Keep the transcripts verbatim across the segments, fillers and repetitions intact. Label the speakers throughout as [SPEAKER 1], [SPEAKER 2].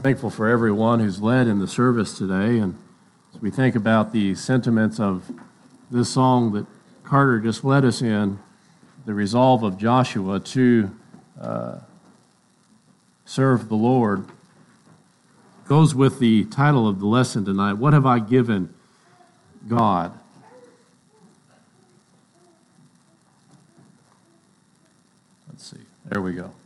[SPEAKER 1] Thankful for everyone who's led in the service today, and as we think about the sentiments of this song that Carter just led us in, the resolve of Joshua to uh, serve the Lord, goes with the title of the lesson tonight, What Have I Given God? Let's see, there we go.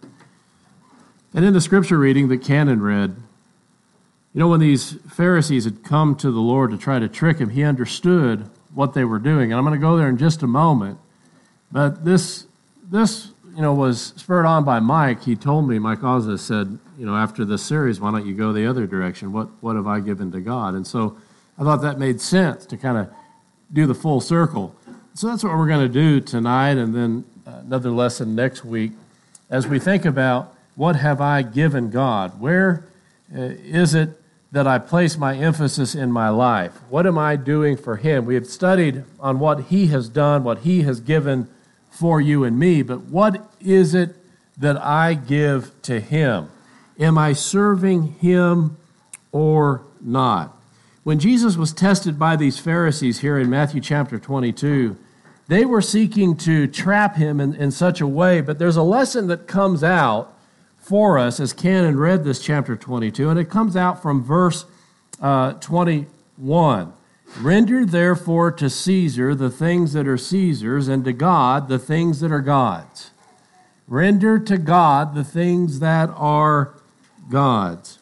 [SPEAKER 1] And in the scripture reading that Cannon read, you know, when these Pharisees had come to the Lord to try to trick him, he understood what they were doing. And I'm going to go there in just a moment. But this, this, you know, was spurred on by Mike. He told me, Mike Ozza said, you know, after this series, why don't you go the other direction? What, what have I given to God? And so I thought that made sense to kind of do the full circle. So that's what we're going to do tonight, and then another lesson next week as we think about what have I given God? Where uh, is it that I place my emphasis in my life? What am I doing for Him? We have studied on what He has done, what He has given for you and me, but what is it that I give to Him? Am I serving Him or not? When Jesus was tested by these Pharisees here in Matthew chapter twenty-two, they were seeking to trap Him in, in such a way, but there's a lesson that comes out for us as Cannon read this chapter twenty-two, and it comes out from verse uh, twenty-one. Render therefore to Caesar the things that are Caesar's, and to God the things that are God's. Render to God the things that are God's.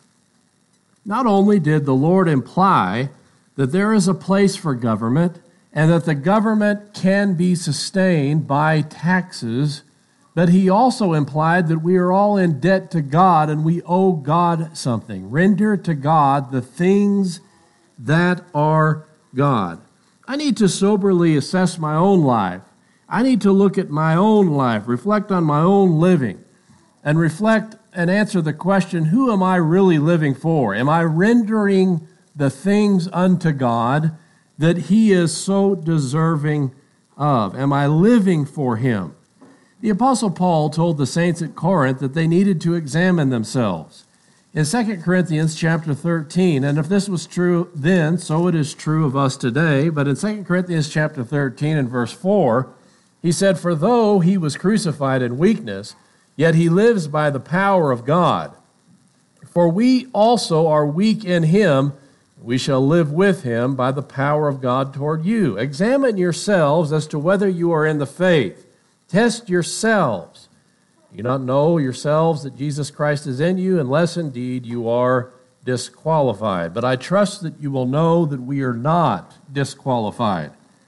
[SPEAKER 1] Not only did the Lord imply that there is a place for government, and that the government can be sustained by taxes, but He also implied that we are all in debt to God and we owe God something. Render to God the things that are God. I need to soberly assess my own life. I need to look at my own life, reflect on my own living, and reflect and answer the question, who am I really living for? Am I rendering the things unto God that He is so deserving of? Am I living for Him? The Apostle Paul told the saints at Corinth that they needed to examine themselves. In Second Corinthians chapter thirteen, and if this was true then, so it is true of us today, but in Second Corinthians chapter thirteen and verse four, he said, For though He was crucified in weakness, yet He lives by the power of God. For we also are weak in Him, we shall live with Him by the power of God toward you. Examine yourselves as to whether you are in the faith. Test yourselves. Do you not know yourselves that Jesus Christ is in you, unless indeed you are disqualified? But I trust that you will know that we are not disqualified.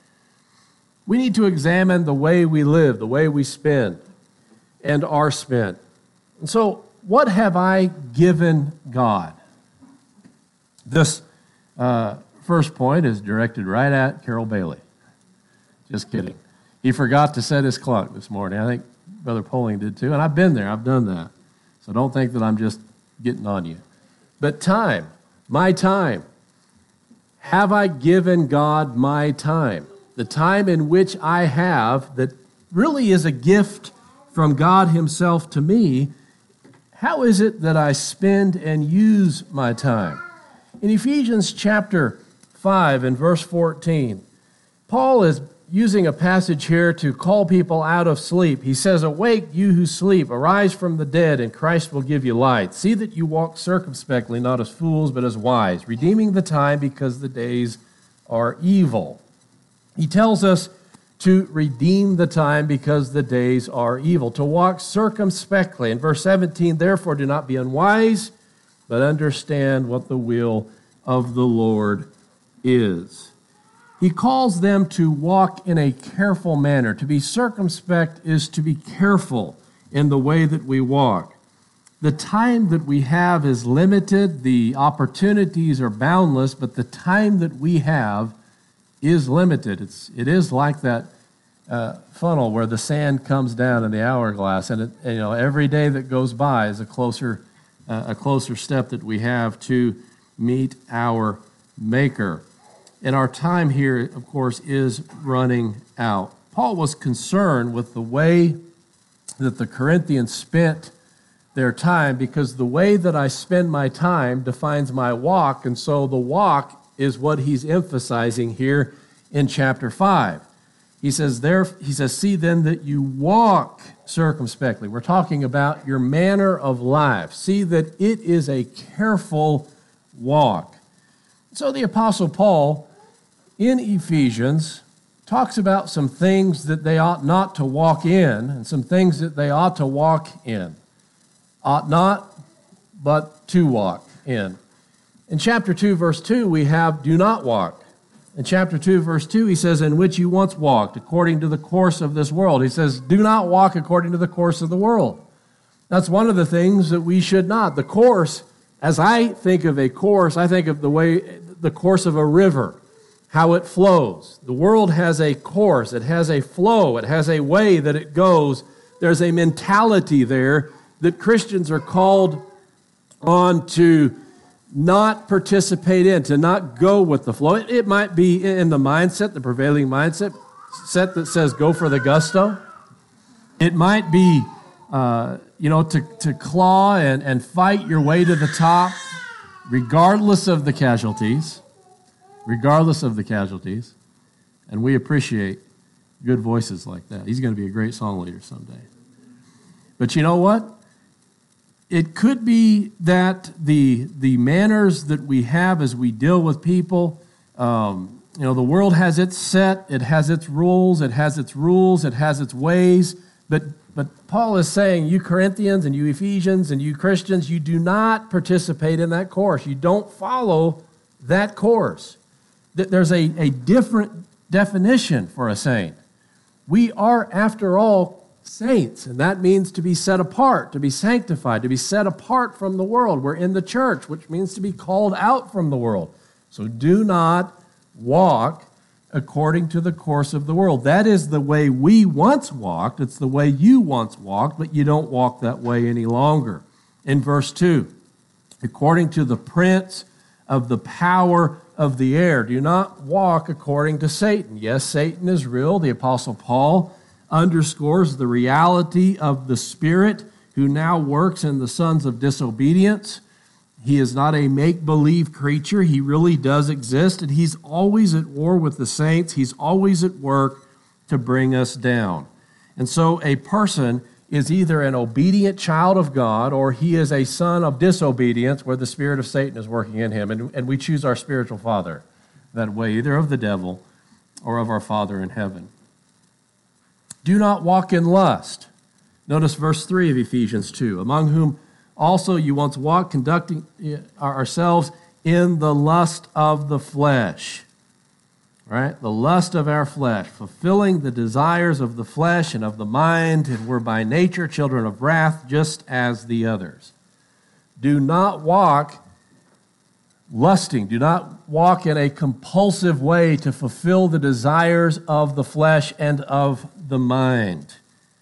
[SPEAKER 1] We need to examine the way we live, the way we spend, and are spent. And so, what have I given God? This uh, first point is directed right at Carol Bailey. Just kidding. He forgot to set his clock this morning. I think Brother Poling did too. And I've been there. I've done that. So don't think that I'm just getting on you. But time, my time. Have I given God my time? The time in which I have that really is a gift from God Himself to me. How is it that I spend and use my time? In Ephesians chapter five and verse fourteen, Paul is using a passage here to call people out of sleep. He says, Awake, you who sleep, arise from the dead, and Christ will give you light. See that you walk circumspectly, not as fools, but as wise, redeeming the time because the days are evil. He tells us to redeem the time because the days are evil, to walk circumspectly. In verse seventeen, Therefore do not be unwise, but understand what the will of the Lord is. He calls them to walk in a careful manner. To be circumspect is to be careful in the way that we walk. The time that we have is limited. The opportunities are boundless, but the time that we have is limited. It's, it is like that uh, funnel where the sand comes down in the hourglass, and, it, and you know every day that goes by is a closer, uh, a closer step that we have to meet our Maker. And our time here, of course, is running out. Paul was concerned with the way that the Corinthians spent their time, because the way that I spend my time defines my walk, and so the walk is what he's emphasizing here in chapter five. He says, there, he says, see then that you walk circumspectly. We're talking about your manner of life. See that it is a careful walk. So the Apostle Paul in Ephesians talks about some things that they ought not to walk in and some things that they ought to walk in. Ought not, but to walk in. In chapter two, verse two, we have do not walk. In chapter two, verse two, he says, in which you once walked, according to the course of this world. He says, do not walk according to the course of the world. That's one of the things that we should not. The course, as I think of a course, I think of the way, the course of a river, how it flows. The world has a course, it has a flow, it has a way that it goes. There's a mentality there that Christians are called on to not participate in, to not go with the flow. It, it might be in the mindset, the prevailing mindset, set that says go for the gusto. It might be, uh, you know, to, to claw and, and fight your way to the top, regardless of the casualties, regardless of the casualties. And we appreciate good voices like that. He's going to be a great song leader someday. But you know what? It could be that the the manners that we have as we deal with people, um, you know, the world has its set, it has its rules, it has its rules, it has its ways. But but Paul is saying, you Corinthians and you Ephesians and you Christians, you do not participate in that course. You don't follow that course. There's a, a different definition for a saint. We are, after all, saints, and that means to be set apart, to be sanctified, to be set apart from the world. We're in the church, which means to be called out from the world. So do not walk according to the course of the world. That is the way we once walked. It's the way you once walked, but you don't walk that way any longer. In verse two, according to the prince of the power of the air, do not walk according to Satan. Yes, Satan is real. The Apostle Paul underscores the reality of the Spirit who now works in the sons of disobedience. He is not a make-believe creature. He really does exist, and he's always at war with the saints. He's always at work to bring us down. And so a person is either an obedient child of God or he is a son of disobedience where the spirit of Satan is working in him. And, and we choose our spiritual father that way, either of the devil or of our Father in heaven. Do not walk in lust. Notice verse three of Ephesians two, among whom also you once walked, conducting ourselves in the lust of the flesh. Right? The lust of our flesh, fulfilling the desires of the flesh and of the mind, and were by nature children of wrath, just as the others. Do not walk lusting. Do not walk in a compulsive way to fulfill the desires of the flesh and of the mind.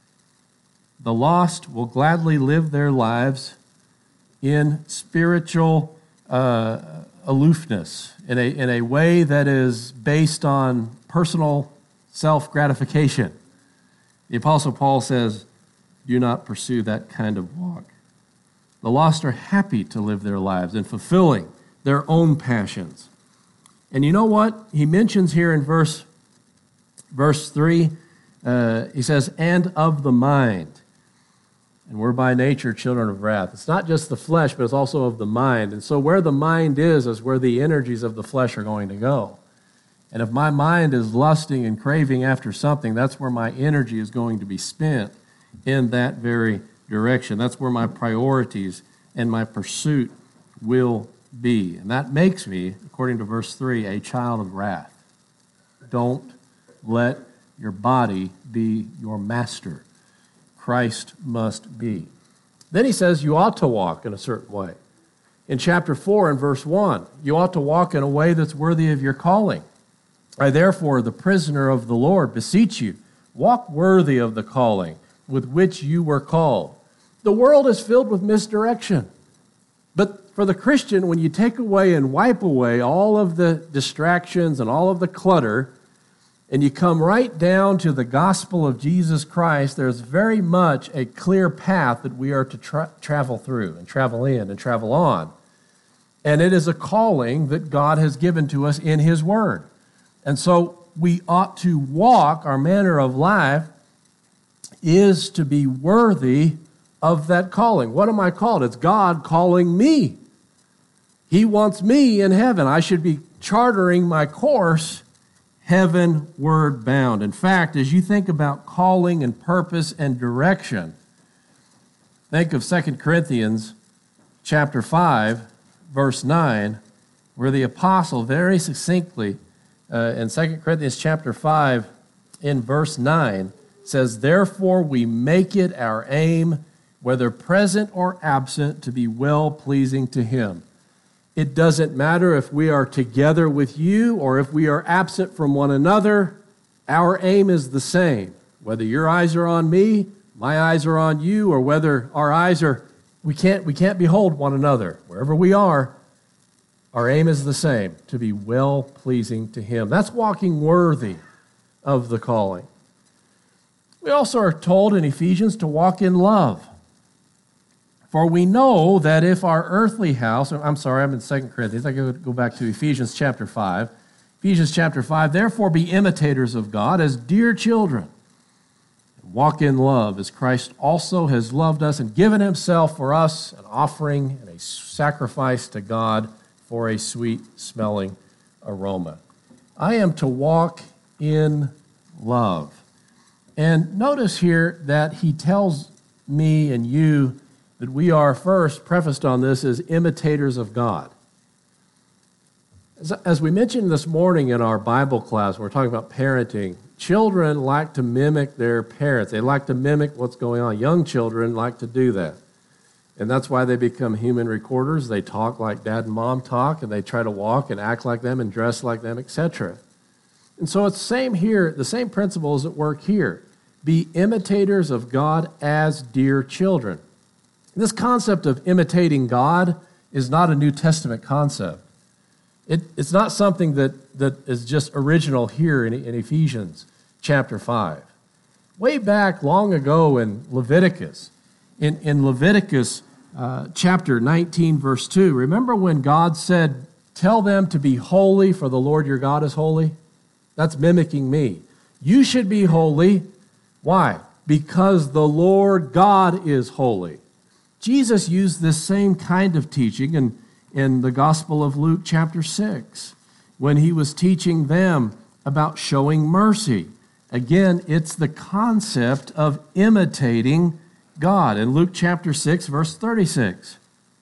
[SPEAKER 1] The lost will gladly live their lives in spiritual uh, aloofness, in a, in a way that is based on personal self-gratification. The Apostle Paul says, do not pursue that kind of walk. The lost are happy to live their lives in fulfilling their own passions. And you know what? He mentions here in verse, verse three, uh, he says, and of the mind. And we're by nature children of wrath. It's not just the flesh, but it's also of the mind. And so where the mind is, is where the energies of the flesh are going to go. And if my mind is lusting and craving after something, that's where my energy is going to be spent in that very direction. That's where my priorities and my pursuit will be. And that makes me, according to verse three, a child of wrath. Don't let your body be your master. Christ must be. Then he says you ought to walk in a certain way. In chapter four and verse one, you ought to walk in a way that's worthy of your calling. I therefore, the prisoner of the Lord, beseech you, walk worthy of the calling with which you were called. The world is filled with misdirection. But for the Christian, when you take away and wipe away all of the distractions and all of the clutter, and you come right down to the gospel of Jesus Christ, there's very much a clear path that we are to tra- travel through and travel in and travel on. And it is a calling that God has given to us in His Word. And so we ought to walk, our manner of life is to be worthy of that calling. What am I called? It's God calling me. He wants me in heaven. I should be chartering my course heavenward bound. In fact, as you think about calling and purpose and direction, think of Second Corinthians chapter five, verse nine, where the apostle very succinctly, uh, in Second Corinthians chapter five, in verse nine, says, "Therefore we make it our aim, whether present or absent, to be well-pleasing to Him." It doesn't matter if we are together with you or if we are absent from one another. Our aim is the same. Whether your eyes are on me, my eyes are on you, or whether our eyes are, we can't, we can't behold one another. Wherever we are, our aim is the same, to be well-pleasing to Him. That's walking worthy of the calling. We also are told in Ephesians to walk in love. For we know that if our earthly house, I'm sorry, I'm in Second Corinthians, I go back to Ephesians chapter five. Ephesians chapter five, "Therefore be imitators of God as dear children. Walk in love as Christ also has loved us and given Himself for us, an offering and a sacrifice to God for a sweet-smelling aroma." I am to walk in love. And notice here that he tells me and you that we are first prefaced on this as imitators of God. As, as we mentioned this morning in our Bible class, we're talking about parenting. Children like to mimic their parents. They like to mimic what's going on. Young children like to do that. And that's why they become human recorders. They talk like dad and mom talk, and they try to walk and act like them and dress like them, et cetera. And so it's the same here, the same principles at work here. Be imitators of God as dear children. This concept of imitating God is not a New Testament concept. It, it's not something that, that is just original here in, in Ephesians chapter five. Way back long ago in Leviticus, in, in Leviticus uh, chapter nineteen, verse two, remember when God said, "Tell them to be holy, for the Lord your God is holy"? That's mimicking me. You should be holy. Why? Because the Lord God is holy. Jesus used this same kind of teaching in, in the Gospel of Luke chapter six when he was teaching them about showing mercy. Again, it's the concept of imitating God. In Luke chapter six, verse thirty-six,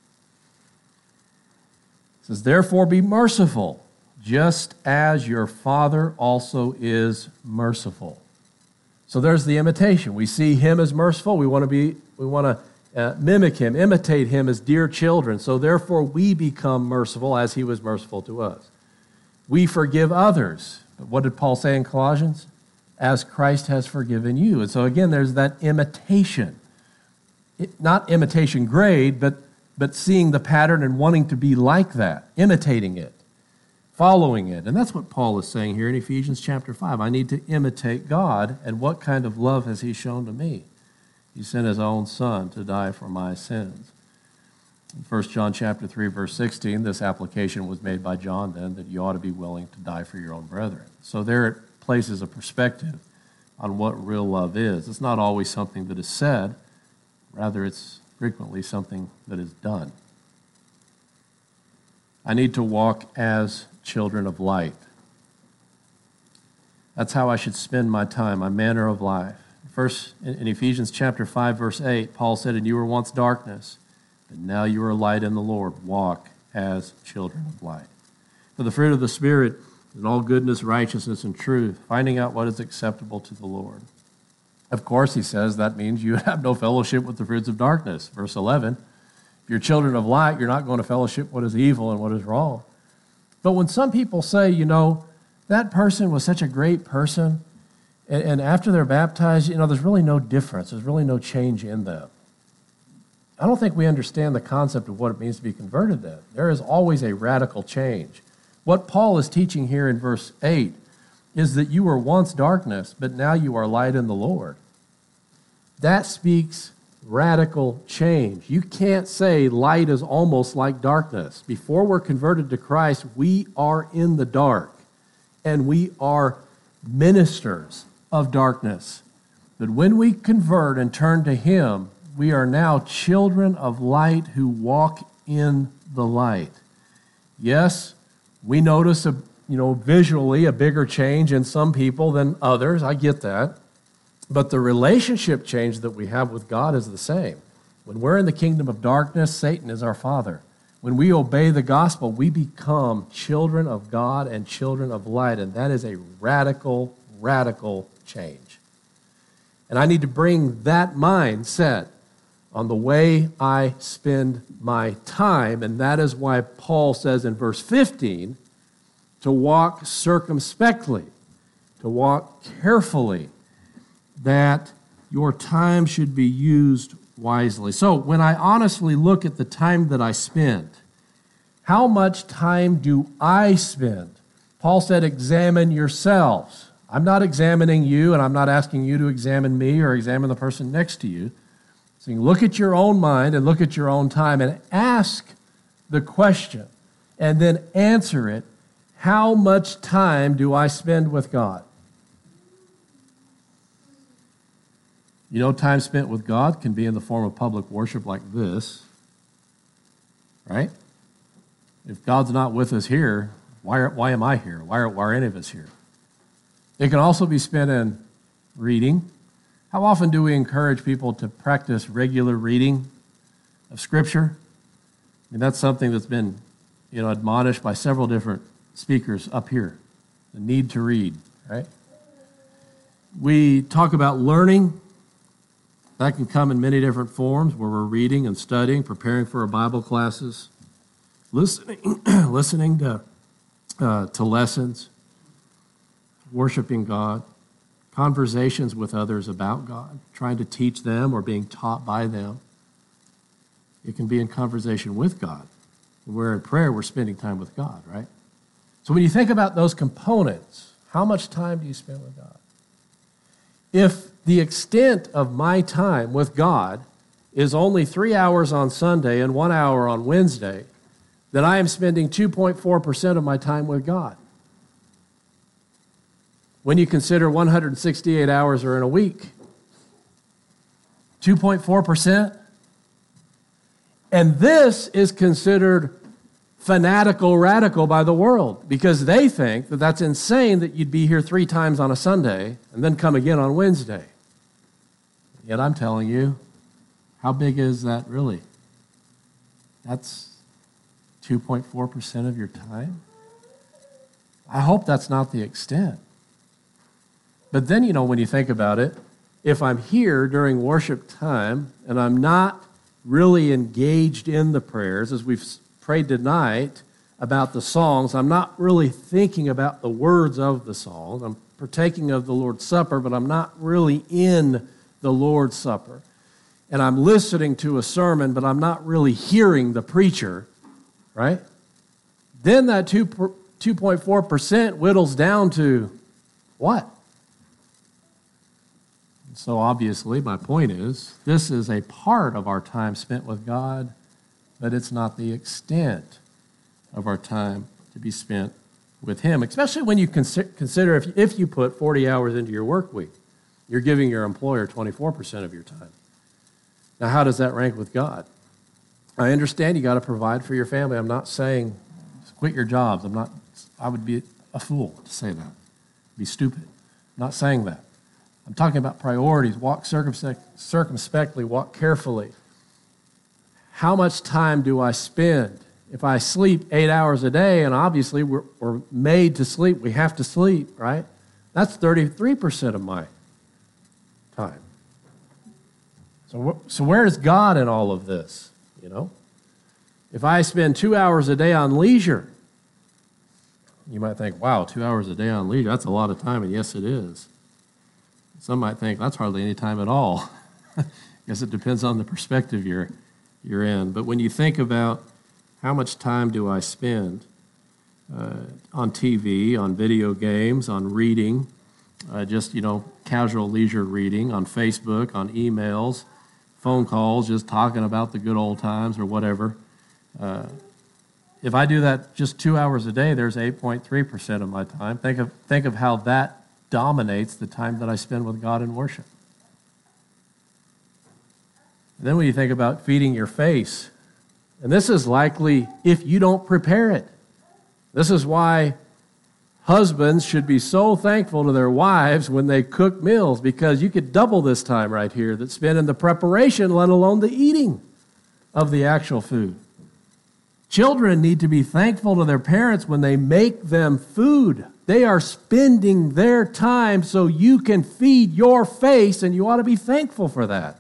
[SPEAKER 1] it says, "Therefore be merciful, just as your Father also is merciful." So there's the imitation. We see Him as merciful. We want to be, we want to Uh, mimic Him, imitate Him as dear children. So therefore we become merciful as He was merciful to us. We forgive others. But what did Paul say in Colossians? As Christ has forgiven you. And so again, there's that imitation. It, not imitation grade, but, but seeing the pattern and wanting to be like that, imitating it, following it. And that's what Paul is saying here in Ephesians chapter five. I need to imitate God, and what kind of love has He shown to me? He sent His own Son to die for my sins. In First John chapter three, verse sixteen, this application was made by John then, that you ought to be willing to die for your own brethren. So there it places a perspective on what real love is. It's not always something that is said. Rather, it's frequently something that is done. I need to walk as children of light. That's how I should spend my time, my manner of life. First, in Ephesians chapter five, verse eight, Paul said, "And you were once darkness, but now you are light in the Lord. Walk as children of light." For the fruit of the Spirit is all goodness, righteousness, and truth, finding out what is acceptable to the Lord. Of course, he says that means you have no fellowship with the fruits of darkness. Verse eleven, if you're children of light, you're not going to fellowship what is evil and what is wrong. But when some people say, you know, that person was such a great person, and, and after they're baptized, you know, there's really no difference. There's really no change in them. I don't think we understand the concept of what it means to be converted then. There is always a radical change. What Paul is teaching here in verse eight is that you were once darkness, but now you are light in the Lord. That speaks radical change. You can't say light is almost like darkness. Before we're converted to Christ, we are in the dark, and we are ministers of darkness. But when we convert and turn to Him, we are now children of light who walk in the light. Yes, we notice a you know visually a bigger change in some people than others. I get that. But the relationship change that we have with God is the same. When we're in the kingdom of darkness, Satan is our father. When we obey the gospel, we become children of God and children of light, and that is a radical, radical change. And I need to bring that mindset on the way I spend my time, and that is why Paul says in verse fifteen to walk circumspectly, to walk carefully, that your time should be used wisely. So when I honestly look at the time that I spend, how much time do I spend? Paul said, examine yourselves. I'm not examining you, and I'm not asking you to examine me or examine the person next to you. So you look at your own mind and look at your own time and ask the question and then answer it. How much time do I spend with God? You know, time spent with God can be in the form of public worship like this, right? If God's not with us here, why, are, why am I here? Why are, why are any of us here? It can also be spent in reading. How often do we encourage people to practice regular reading of Scripture? I mean, that's something that's been, you know, admonished by several different speakers up here. The need to read, right? We talk about learning. That can come in many different forms where we're reading and studying, preparing for our Bible classes, listening, listening to, uh, to lessons, worshiping God, conversations with others about God, trying to teach them or being taught by them. It can be in conversation with God. When we're in prayer, we're spending time with God, right? So when you think about those components, how much time do you spend with God? If the extent of my time with God is only three hours on Sunday and one hour on Wednesday, then I am spending two point four percent of my time with God. When you consider one hundred sixty-eight hours are in a week, two point four percent. And this is considered fanatical radical by the world because they think that that's insane that you'd be here three times on a Sunday and then come again on Wednesday. Yet I'm telling you, how big is that really? That's two point four percent of your time? I hope that's not the extent. But then, you know, when you think about it, if I'm here during worship time and I'm not really engaged in the prayers, as we've prayed tonight about the songs, I'm not really thinking about the words of the songs. I'm partaking of the Lord's Supper, but I'm not really in the Lord's Supper. And I'm listening to a sermon, but I'm not really hearing the preacher, right? Then that two point four percent whittles down to what? So obviously, my point is, this is a part of our time spent with God, but it's not the extent of our time to be spent with Him, especially when you consider if, if you put forty hours into your work week, you're giving your employer twenty-four percent of your time. Now, how does that rank with God? I understand you got to provide for your family. I'm not saying quit your jobs. I'm not, I would be a fool to say that. Be stupid. I'm not saying that. I'm talking about priorities. Walk circumspect, circumspectly, walk carefully. How much time do I spend? If I sleep eight hours a day, and obviously we're, we're made to sleep, we have to sleep, right? That's thirty-three percent of my time. So, so where is God in all of this, you know? If I spend two hours a day on leisure, you might think, wow, two hours a day on leisure, that's a lot of time, and yes, it is. Some might think that's hardly any time at all. I guess it depends on the perspective you're, you're in. But when you think about how much time do I spend, uh, on T V, on video games, on reading, uh, just, you know, casual leisure reading, on Facebook, on emails, phone calls, just talking about the good old times or whatever. Uh, if I do that just two hours a day, there's eight point three percent of my time. Think of, think of how that dominates the time that I spend with God in worship. And then when you think about feeding your face, and this is likely if you don't prepare it. This is why husbands should be so thankful to their wives when they cook meals, because you could double this time right here that's spent in the preparation, let alone the eating of the actual food. Children need to be thankful to their parents when they make them food. They are spending their time so you can feed your face, and you ought to be thankful for that.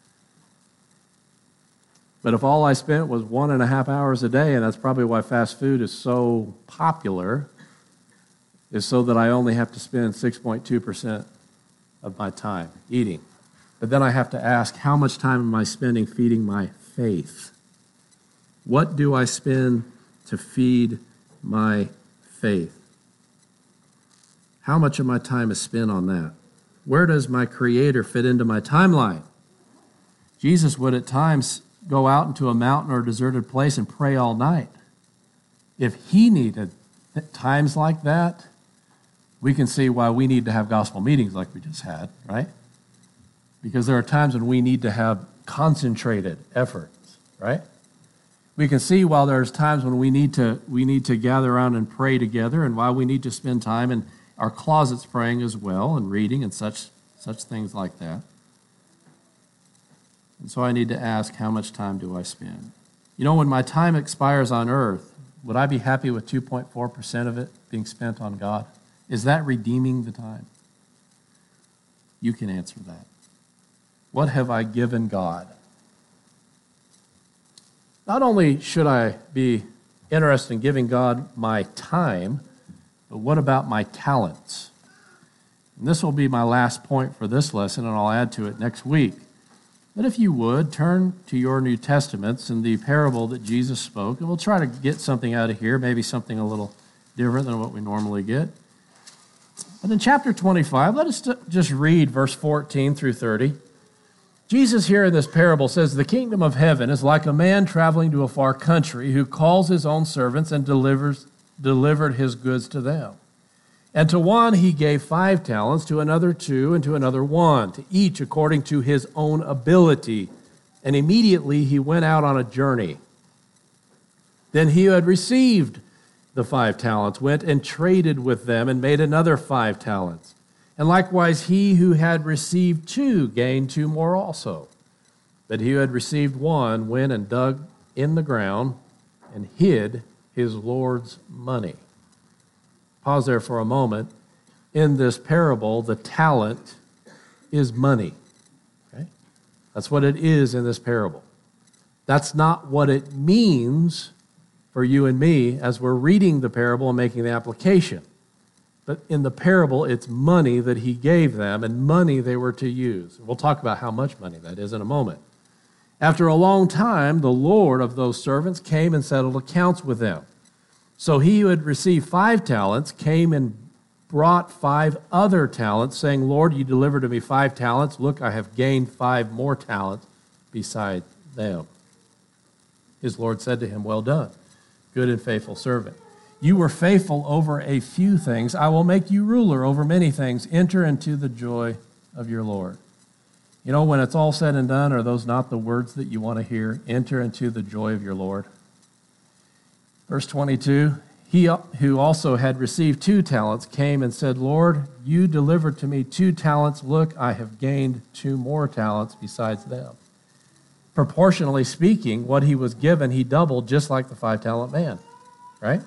[SPEAKER 1] But if all I spent was one and a half hours a day, and that's probably why fast food is so popular, is so that I only have to spend six point two percent of my time eating. But then I have to ask, how much time am I spending feeding my faith? What do I spend to feed my faith? How much of my time is spent on that? Where does my Creator fit into my timeline? Jesus would at times go out into a mountain or a deserted place and pray all night. If he needed times like that, we can see why we need to have gospel meetings like we just had, right? Because there are times when we need to have concentrated efforts, right? We can see why there's times when we need to we need to gather around and pray together, and why we need to spend time in our closets praying as well and reading and such such things like that. And so I need to ask, how much time do I spend? You know, when my time expires on earth, would I be happy with two point four percent of it being spent on God? Is that redeeming the time? You can answer that. What have I given God? Not only should I be interested in giving God my time, but what about my talents? And this will be my last point for this lesson, and I'll add to it next week. But if you would, turn to your New Testaments and the parable that Jesus spoke, and we'll try to get something out of here, maybe something a little different than what we normally get. But in chapter twenty-five, let us just read verse fourteen through thirty. Jesus here in this parable says, "The kingdom of heaven is like a man traveling to a far country who calls his own servants and delivers delivered his goods to them. And to one he gave five talents, to another two, and to another one, to each according to his own ability. And immediately he went out on a journey. Then he who had received the five talents went and traded with them and made another five talents. And likewise he who had received two gained two more also. But he who had received one went and dug in the ground and hid his Lord's money." Pause there for a moment. In this parable, the talent is money. Okay? That's what it is in this parable. That's not what it means for you and me as we're reading the parable and making the application. But in the parable, it's money that he gave them and money they were to use. We'll talk about how much money that is in a moment. After a long time, the Lord of those servants came and settled accounts with them. So he who had received five talents came and brought five other talents, saying, "Lord, you delivered to me five talents. Look, I have gained five more talents beside them." His Lord said to him, "Well done, good and faithful servant. You were faithful over a few things. I will make you ruler over many things. Enter into the joy of your Lord." You know, when it's all said and done, are those not the words that you want to hear? Enter into the joy of your Lord. Verse twenty-two, he who also had received two talents came and said, "Lord, you delivered to me two talents. Look, I have gained two more talents besides them." Proportionally speaking, what he was given, he doubled, just like the five-talent man, right?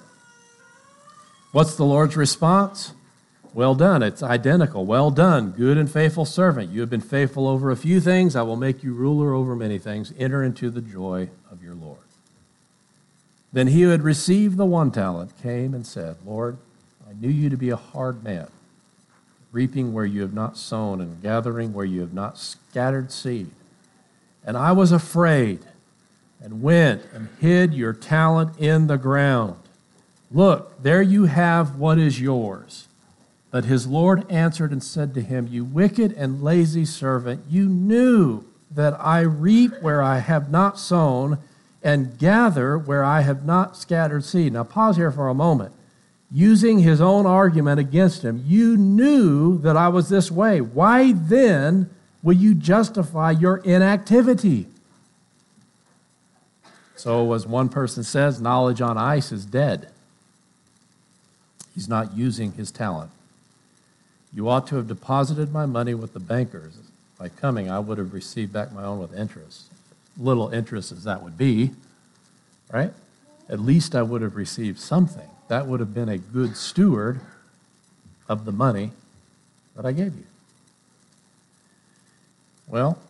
[SPEAKER 1] What's the Lord's response? Well done. It's identical. Well done, good and faithful servant. You have been faithful over a few things. I will make you ruler over many things. Enter into the joy of your Lord. Then he who had received the one talent came and said, "Lord, I knew you to be a hard man, reaping where you have not sown and gathering where you have not scattered seed. And I was afraid and went and hid your talent in the ground. Look, there you have what is yours. But his Lord answered and said to him, You wicked and lazy servant, you knew that I reap where I have not sown and gather where I have not scattered seed. Now pause here for a moment. Using his own argument against him, you knew that I was this way. Why then will you justify your inactivity? So as one person says, knowledge on ice is dead. He's not using his talent. You ought to have deposited my money with the bankers. By coming, I would have received back my own with interest. Little interest as that would be, right? At least I would have received something. That would have been a good steward of the money that I gave you. Well,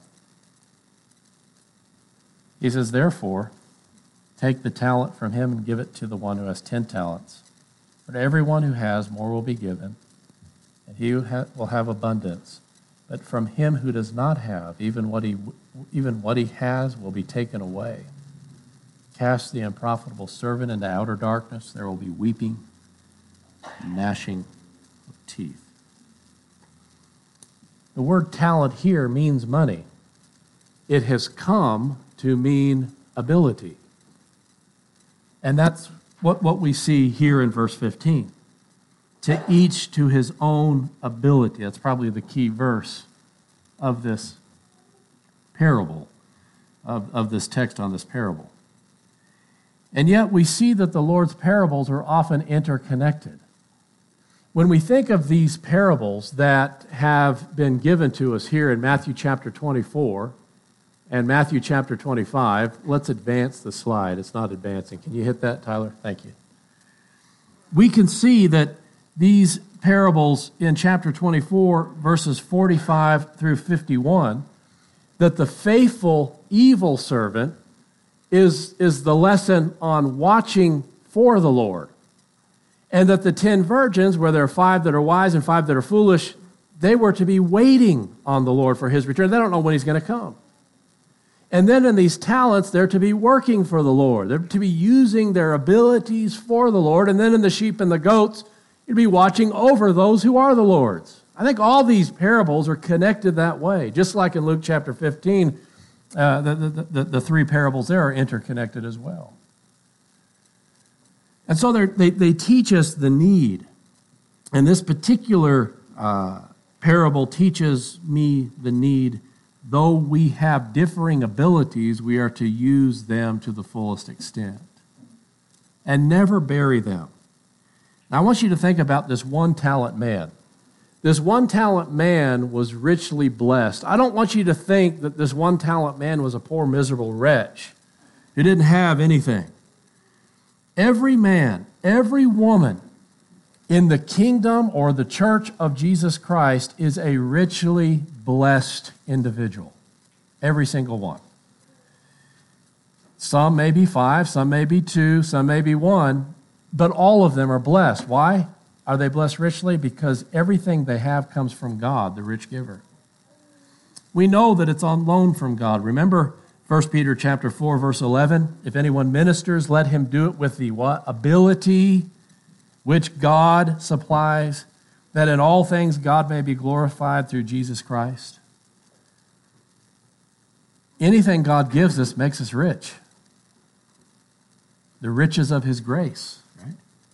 [SPEAKER 1] he says, therefore, take the talent from him and give it to the one who has ten talents. For to everyone who has, more will be given, and he will have abundance. But from him who does not have, even what he even what he has will be taken away. Cast the unprofitable servant into outer darkness. There will be weeping and gnashing of teeth. The word talent here means money. It has come to mean ability. And that's what, what we see here in verse fifteen. To each to his own ability. That's probably the key verse of this parable, of, of this text on this parable. And yet we see that the Lord's parables are often interconnected. When we think of these parables that have been given to us here in Matthew chapter twenty-four and Matthew chapter twenty-five, let's advance the slide. It's not advancing. Can you hit that, Tyler? Thank you. We can see that these parables in chapter twenty-four, verses forty-five through fifty-one, that the faithful evil servant is, is the lesson on watching for the Lord. And that the ten virgins, where there are five that are wise and five that are foolish, they were to be waiting on the Lord for his return. They don't know when he's going to come. And then in these talents, they're to be working for the Lord. They're to be using their abilities for the Lord. And then in the sheep and the goats, you'd be watching over those who are the Lord's. I think all these parables are connected that way. Just like in Luke chapter fifteen, uh, the, the, the, the three parables there are interconnected as well. And so they, they teach us the need. And this particular uh, parable teaches me the need. Though we have differing abilities, we are to use them to the fullest extent and never bury them. Now, I want you to think about this one talent man. This one talent man was richly blessed. I don't want you to think that this one talent man was a poor, miserable wretch who didn't have anything. Every man, every woman in the kingdom or the church of Jesus Christ is a richly blessed individual. Every single one. Some may be five, some may be two, some may be one, but all of them are blessed. Why are they blessed richly? Because everything they have comes from God, the rich giver. We know that it's on loan from God. Remember First Peter chapter four, verse eleven, if anyone ministers, let him do it with the what? Ability which God supplies, that in all things God may be glorified through Jesus Christ. Anything God gives us makes us rich. The riches of his grace. Right?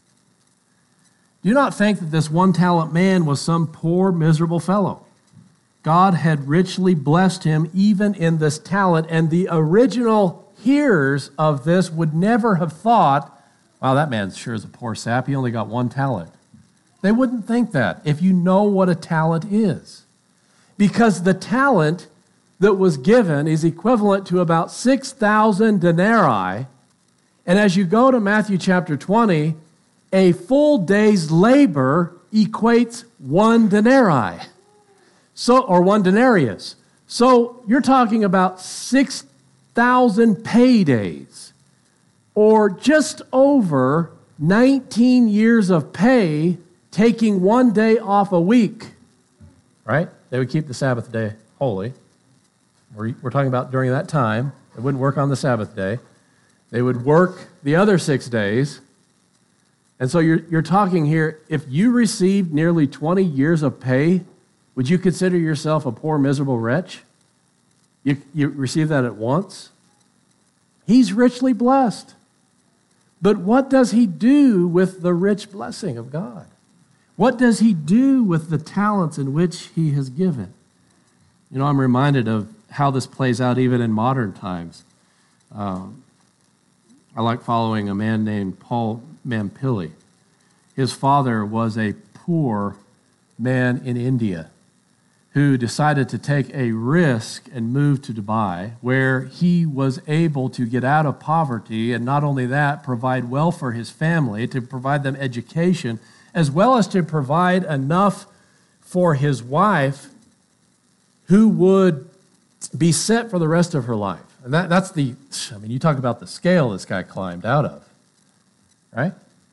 [SPEAKER 1] Do not think that this one talent man was some poor, miserable fellow. God had richly blessed him even in this talent, and the original hearers of this would never have thought, wow, that man sure is a poor sap. He only got one talent. They wouldn't think that if you know what a talent is. Because the talent that was given is equivalent to about six thousand denarii. And as you go to Matthew chapter twenty, a full day's labor equates one denarii. So, or one denarius. So you're talking about six thousand paydays, or just over nineteen years of pay, taking one day off a week. Right? They would keep the Sabbath day holy. We're, we're talking about during that time. They wouldn't work on the Sabbath day. They would work the other six days, And so you're, you're talking here, if you received nearly twenty years of pay, would you consider yourself a poor, miserable wretch? You, you receive that at once? He's richly blessed. But what does he do with the rich blessing of God? What does he do with the talents in which he has given? You know, I'm reminded of how this plays out even in modern times. Um, I like following a man named Paul Mampilli. His father was a poor man in India who decided to take a risk and move to Dubai, where he was able to get out of poverty and not only that, provide well for his family, to provide them education, as well as to provide enough for his wife who would be set for the rest of her life. And that, that's the, I mean, you talk about the scale this guy climbed out of, right?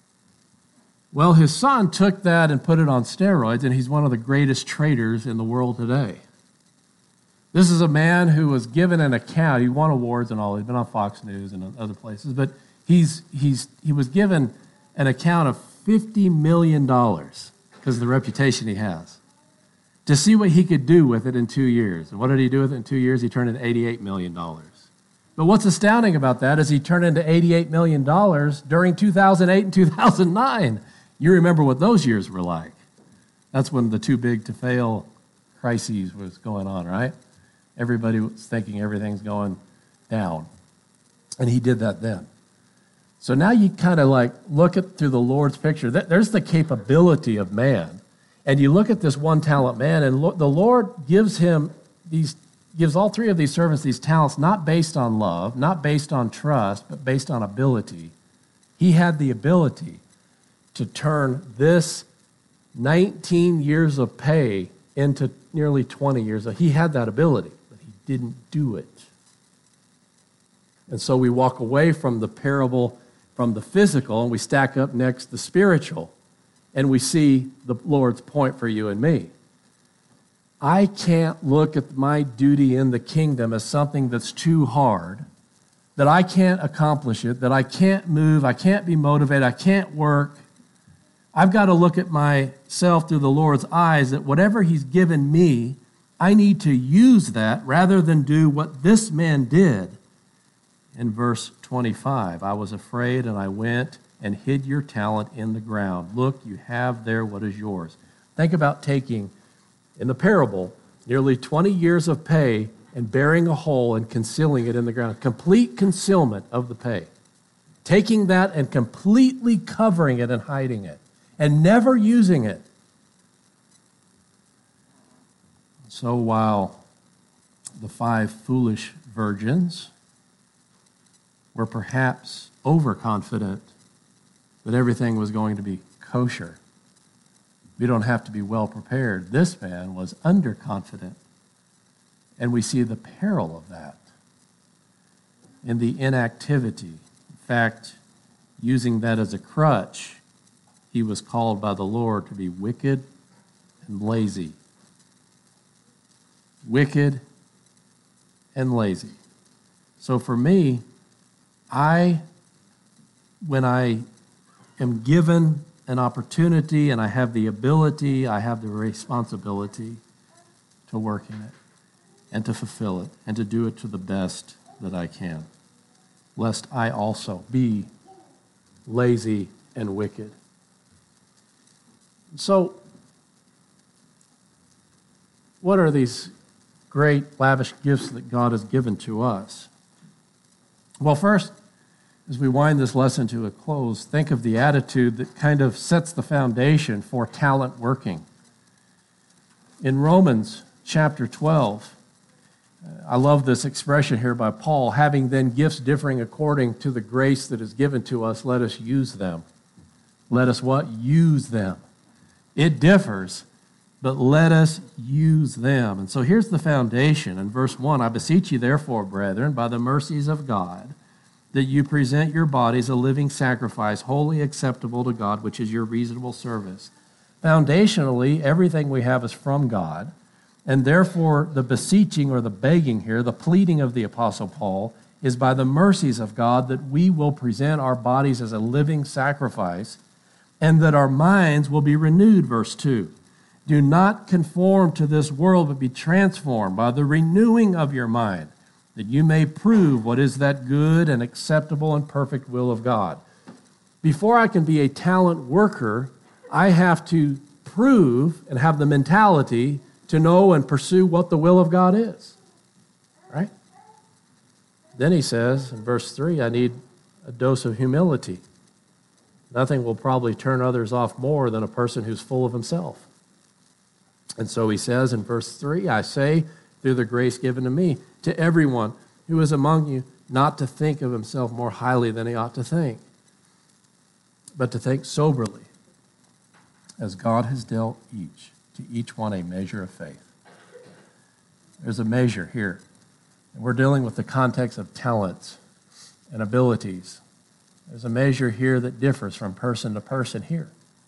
[SPEAKER 1] Well, his son took that and put it on steroids, and he's one of the greatest traders in the world today. This is a man who was given an account. He won awards and all. He's been on Fox News and other places, but he's he's he was given an account of fifty million dollars because of the reputation he has, to see what he could do with it in two years. And what did he do with it in two years? He turned into eighty-eight million dollars. But what's astounding about that is he turned into eighty-eight million dollars during two thousand eight and two thousand nine. You remember what those years were like. That's when the too big to fail crises was going on, right? Everybody was thinking everything's going down. And he did that then. So now you kind of like look at through the Lord's picture. There's the capability of man. And you look at this one talent man, and the Lord gives him these, gives all three of these servants these talents, not based on love, not based on trust, but based on ability. He had the ability to turn this nineteen years of pay into nearly twenty years. He had that ability, but he didn't do it. And so we walk away from the parable, from the physical, and we stack up next the spiritual. And we see the Lord's point for you and me. I can't look at my duty in the kingdom as something that's too hard, that I can't accomplish it, that I can't move, I can't be motivated, I can't work. I've got to look at myself through the Lord's eyes, that whatever he's given me, I need to use that rather than do what this man did. In verse twenty-five, I was afraid and I went and hid your talent in the ground. Look, you have there what is yours. Think about taking, in the parable, nearly twenty years of pay and burying a hole and concealing it in the ground. Complete concealment of the pay. Taking that and completely covering it and hiding it and never using it. So while the five foolish virgins were perhaps overconfident that everything was going to be kosher, we don't have to be well prepared. This man was underconfident. And we see the peril of that in the inactivity. In fact, using that as a crutch, he was called by the Lord to be wicked and lazy. Wicked and lazy. So for me, I, when I am given an opportunity and I have the ability, I have the responsibility to work in it and to fulfill it and to do it to the best that I can, lest I also be lazy and wicked. So, what are these great, lavish gifts that God has given to us? Well, first, as we wind this lesson to a close, think of the attitude that kind of sets the foundation for talent working. In Romans chapter twelve, I love this expression here by Paul, having then gifts differing according to the grace that is given to us, let us use them. Let us what? Use them. It differs, but let us use them. And so here's the foundation. In verse one, I beseech you therefore, brethren, by the mercies of God, that you present your bodies a living sacrifice, wholly acceptable to God, which is your reasonable service. Foundationally, everything we have is from God, and therefore the beseeching or the begging here, the pleading of the Apostle Paul, is by the mercies of God that we will present our bodies as a living sacrifice, and that our minds will be renewed, verse two. Do not conform to this world, but be transformed by the renewing of your mind, that you may prove what is that good and acceptable and perfect will of God. Before I can be a talent worker, I have to prove and have the mentality to know and pursue what the will of God is. Right? Then he says in verse three, I need a dose of humility. Nothing will probably turn others off more than a person who's full of himself. And so he says in verse three, I say, through the grace given to me, to everyone who is among you, not to think of himself more highly than he ought to think, but to think soberly, as God has dealt each, to each one a measure of faith. There's a measure here. And we're dealing with the context of talents and abilities. There's a measure here that differs from person to person here.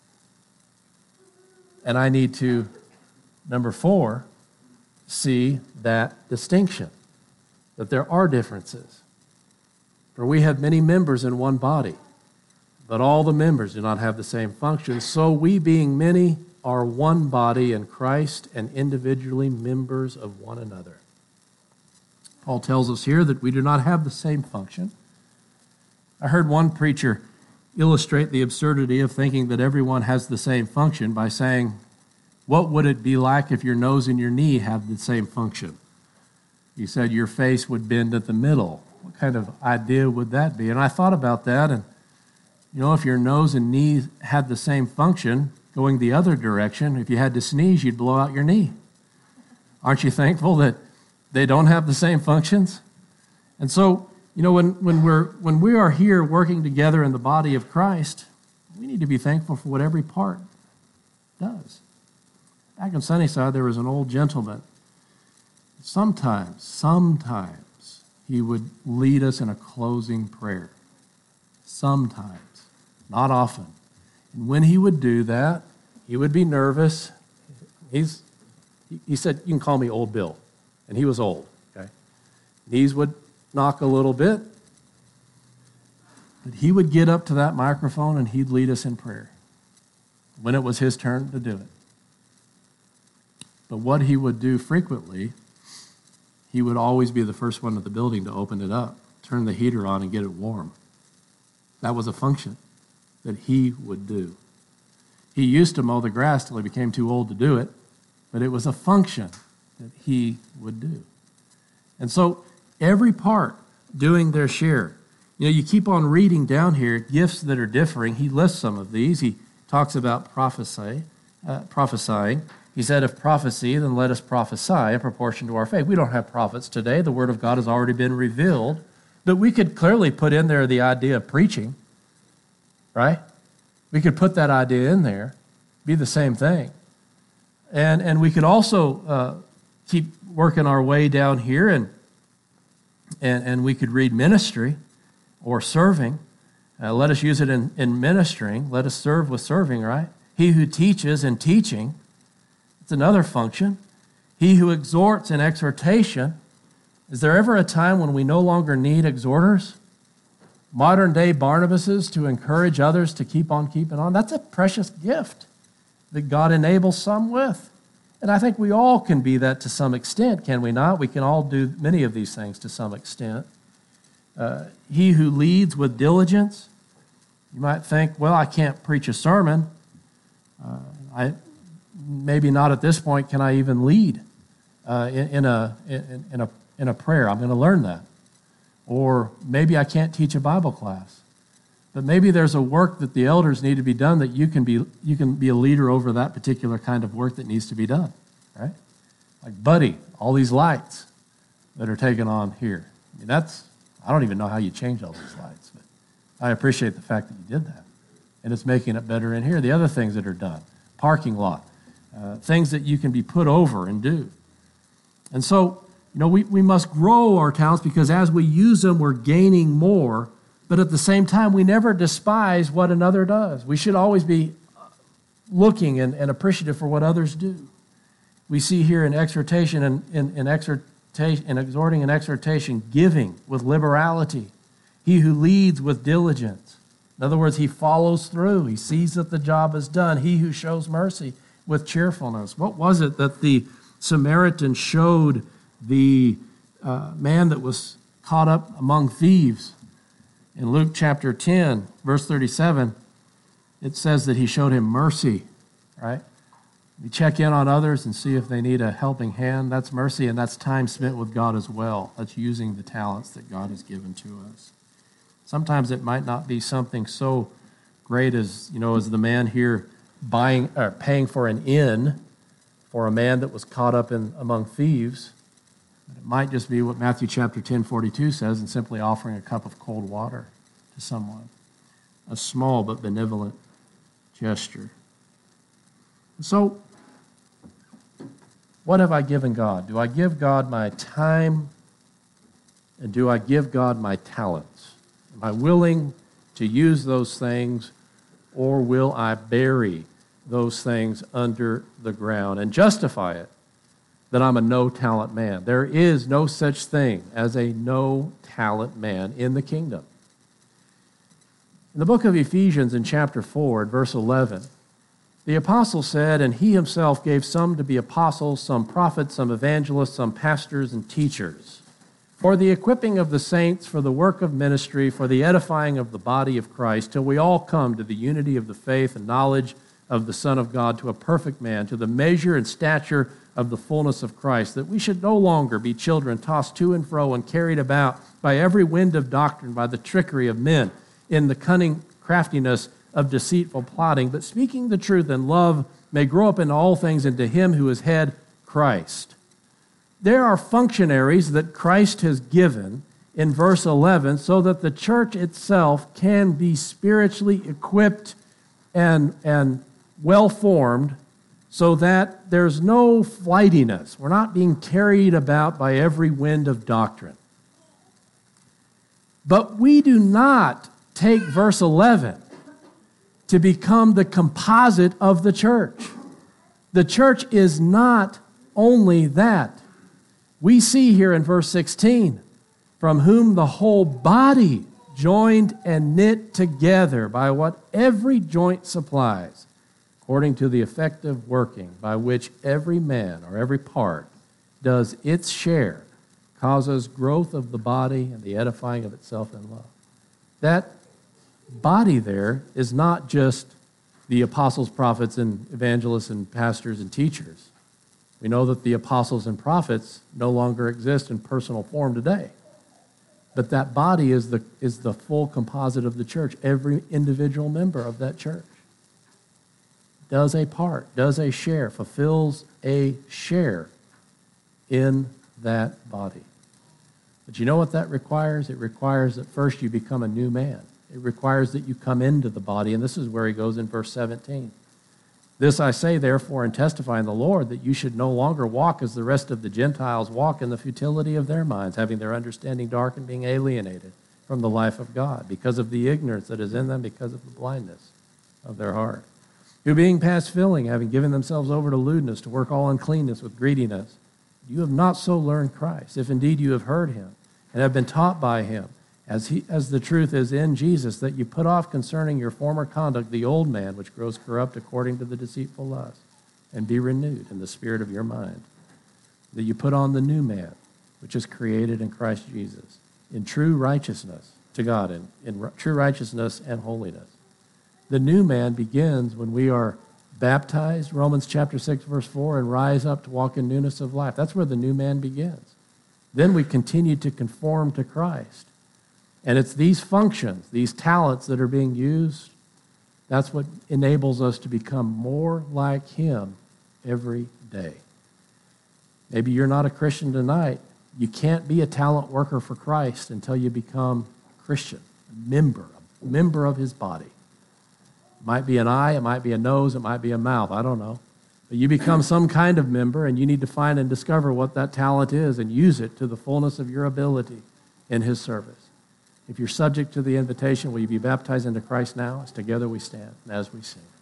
[SPEAKER 1] And I need to, number four, see that distinction, that there are differences. For we have many members in one body, but all the members do not have the same function. So we, being many, are one body in Christ and individually members of one another. Paul tells us here that we do not have the same function. I heard one preacher illustrate the absurdity of thinking that everyone has the same function by saying, what would it be like if your nose and your knee have the same function? He said your face would bend at the middle. What kind of idea would that be? And I thought about that, and you know, if your nose and knee had the same function, going the other direction, if you had to sneeze, you'd blow out your knee. Aren't you thankful that they don't have the same functions? And so, you know, when, when, we're, when we are here working together in the body of Christ, we need to be thankful for what every part does. Back in Sunnyside, there was an old gentleman. Sometimes, sometimes, he would lead us in a closing prayer. Sometimes, not often. And when he would do that, he would be nervous. He's, he said, you can call me Old Bill. And he was old, okay? Knees would knock a little bit. But he would get up to that microphone and he'd lead us in prayer when it was his turn to do it. But what he would do frequently, he would always be the first one at the building to open it up, turn the heater on and get it warm. That was a function that he would do. He used to mow the grass till he became too old to do it, but it was a function that he would do. And so every part doing their share. You know, you keep on reading down here, gifts that are differing. He lists some of these. He talks about prophecy, uh, prophesying. He said, if prophecy, then let us prophesy in proportion to our faith. We don't have prophets today. The word of God has already been revealed. But we could clearly put in there the idea of preaching, right? We could put that idea in there, be the same thing. And and we could also uh, keep working our way down here, and, and, and we could read ministry or serving. Uh, let us use it in, in ministering. Let us serve with serving, right? He who teaches in teaching, it's another function. He who exhorts in exhortation. Is there ever a time when we no longer need exhorters? Modern day Barnabases to encourage others to keep on keeping on. That's a precious gift that God enables some with. And I think we all can be that to some extent, can we not? We can all do many of these things to some extent. Uh, he who leads with diligence. You might think, well, I can't preach a sermon. Uh, I maybe not at this point can I even lead uh, in, in a in, in a in a prayer. I'm going to learn that. Or maybe I can't teach a Bible class. But maybe there's a work that the elders need to be done that you can be you can be a leader over that particular kind of work that needs to be done, right? Like Buddy, all these lights that are taken on here. I mean, that's I don't even know how you change all these lights, but I appreciate the fact that you did that. And it's making it better in here. The other things that are done, parking lot, uh, things that you can be put over and do. And so, you know, we, we must grow our talents because as we use them, we're gaining more. But at the same time, we never despise what another does. We should always be looking and, and appreciative for what others do. We see here in exhortation and in, in exhortation, in exhorting and exhortation, giving with liberality. He who leads with diligence. In other words, he follows through. He sees that the job is done. He who shows mercy with cheerfulness. What was it that the Samaritan showed the uh, man that was caught up among thieves? In Luke chapter ten, verse thirty-seven, it says that he showed him mercy, right? We check in on others and see if they need a helping hand. That's mercy, and that's time spent with God as well. That's using the talents that God has given to us. Sometimes it might not be something so great as, you know, as the man here buying or paying for an inn for a man that was caught up in among thieves. It might just be what Matthew chapter ten forty-two says, and simply offering a cup of cold water to someone. A small but benevolent gesture. So, what have I given God? Do I give God my time, and do I give God my talents? Am I willing to use those things, or will I bury those things under the ground and justify it that I'm a no-talent man? There is no such thing as a no-talent man in the kingdom. In the book of Ephesians in chapter four, at verse eleven, the apostle said, "And he himself gave some to be apostles, some prophets, some evangelists, some pastors and teachers, for the equipping of the saints, for the work of ministry, for the edifying of the body of Christ, till we all come to the unity of the faith and knowledge of the Son of God, to a perfect man, to the measure and stature of the fullness of Christ, that we should no longer be children tossed to and fro and carried about by every wind of doctrine, by the trickery of men, in the cunning craftiness of deceitful plotting, but speaking the truth in love may grow up in all things into him who is head, Christ." There are functionaries that Christ has given in verse eleven so that the church itself can be spiritually equipped and, and well-formed, so that there's no flightiness. We're not being carried about by every wind of doctrine. But we do not take verse eleven to become the composite of the church. The church is not only that. We see here in verse sixteen, "From whom the whole body, joined and knit together by what every joint supplies, according to the effective working by which every man or every part does its share, causes growth of the body and the edifying of itself in love." That body there is not just the apostles, prophets, and evangelists, and pastors and teachers. We know that the apostles and prophets no longer exist in personal form today. But that body is the, is the full composite of the church. Every individual member of that church does a part, does a share, fulfills a share in that body. But you know what that requires? It requires that first you become a new man. It requires that you come into the body, and this is where he goes in verse seventeen. "This I say, therefore, and testify in the Lord, that you should no longer walk as the rest of the Gentiles walk in the futility of their minds, having their understanding darkened, being alienated from the life of God, because of the ignorance that is in them, because of the blindness of their heart. Who being past feeling, having given themselves over to lewdness, to work all uncleanness with greediness, you have not so learned Christ, if indeed you have heard him, and have been taught by him, as he, as the truth is in Jesus, that you put off concerning your former conduct the old man, which grows corrupt according to the deceitful lust, and be renewed in the spirit of your mind, that you put on the new man, which is created in Christ Jesus, in true righteousness to God, in, in true righteousness and holiness. The new man begins when we are baptized, Romans chapter six, verse four, and rise up to walk in newness of life. That's where the new man begins. Then we continue to conform to Christ. And it's these functions, these talents that are being used, that's what enables us to become more like him every day. Maybe you're not a Christian tonight. You can't be a talent worker for Christ until you become a Christian, a member, a member of his body. It might be an eye, it might be a nose, it might be a mouth, I don't know. But you become some kind of member, and you need to find and discover what that talent is and use it to the fullness of your ability in his service. If you're subject to the invitation, will you be baptized into Christ now? As together we stand and as we sing.